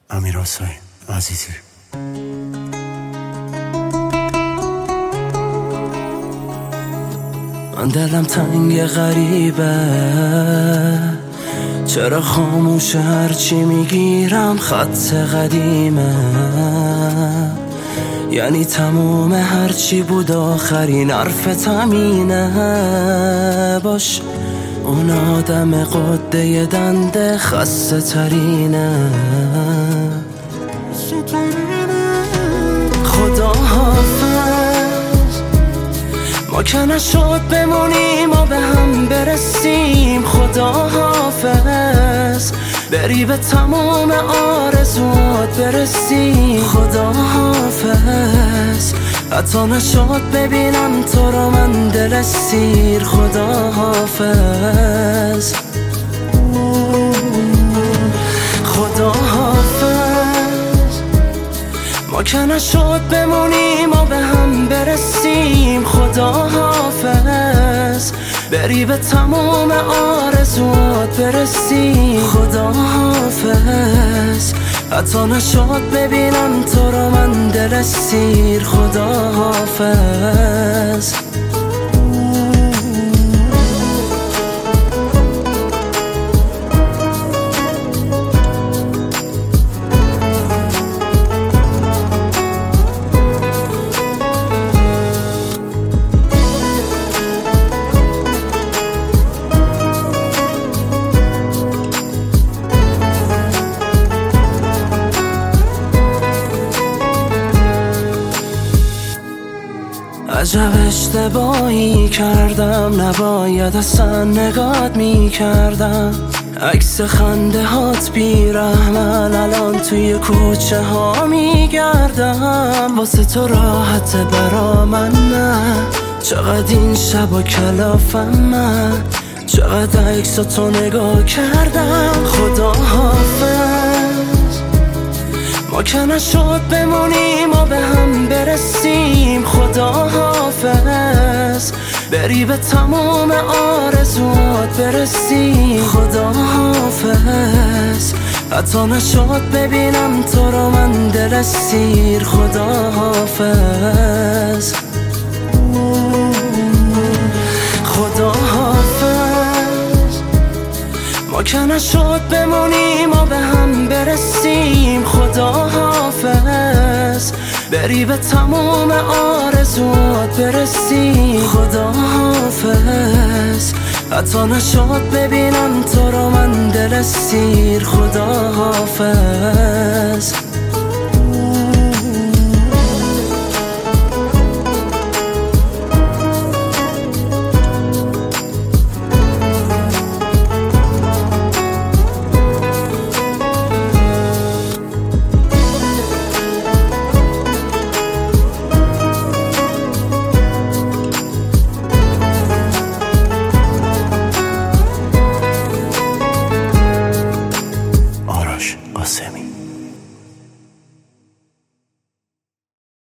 امیر حسین عزیزی. من دلم تنگ غریبه، چرا خاموشه هرچی میگیرم خط قدیمه، یعنی تموم هرچی بود آخرین حرف تمینه. باش اون آدم قده دنده خسته ترینه. خدا حافظ، ما که نشد بمونیم و به هم برسیم. خدا حافظ، بری به تمام آرزوات برسی. خدا حافظ، حتی نشد ببینم تو رو من دل سیر. خدا حافظ، خدا حافظ، ما که نشد بمونیم و به هم برسیم. خدا حافظ، بری به تمام آرزوات برسی. خدا حافظ، حتی نشد ببینم تو رو من دل سیر. خدا حافظ. عجب اشتباهی کردم، نباید اصلا نگات میکردم. عکس خنده هات بیرحمن، الان توی کوچه ها میگردم. واسه تو راحت برا من نه، چقدر این شب کلافم من، چقدر عکس تو نگاه کردم. خدا حافظ، ما که نشد بمونیم و به هم برسیم. خدا حافظ، بری به تمام آرزوات برسی. خدا حافظ، حتی نشد ببینم تو رو من دل سیر. خدا حافظ، خدا حافظ، ما که نشد بمونیم و به هم برسیم. خدا حافظ، بری به تمام آرزوات برسی. خدا حافظ، حتی نشد ببینم تو رو من دل سیر. خدا حافظ.